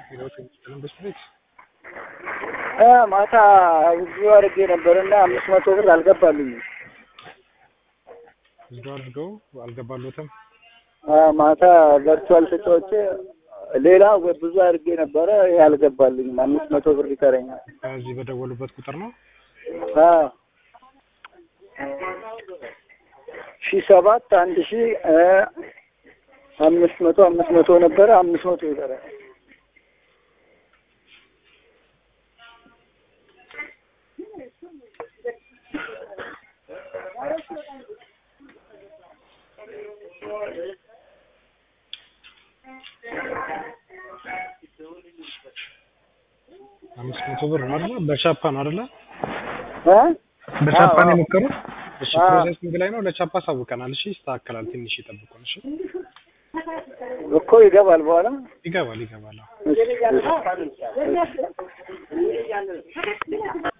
ሄሎት ሰላም በስቤት ማታ እዚሁ አድርጌ ነበርና 500 ብር አልገባልኝም። እዚሁ አድርገው አልገባሉትም። ማታ ቨርቹዋል ተጫውቼ ሌላ ብዙ አድርጌ ነበረ ያልገባልኝም 500 ብር ይቀረኛል። እዚህ በደወሉበት ቁጥር ነው? 7 1500 ነበረ 500 ይቀራል። አምስት ብር ነው አይደል? በቻፓ ነው አይደል? በቻፓ ነው የሞከሩት? እሺ ፕሮሰሲንግ ላይ ነው። ለቻፓ ሳውቀናል። እሺ ይስተካከላል። ትንሽ ይጠብቁን። እሺ እኮ ይገባል በኋላ ይገባል።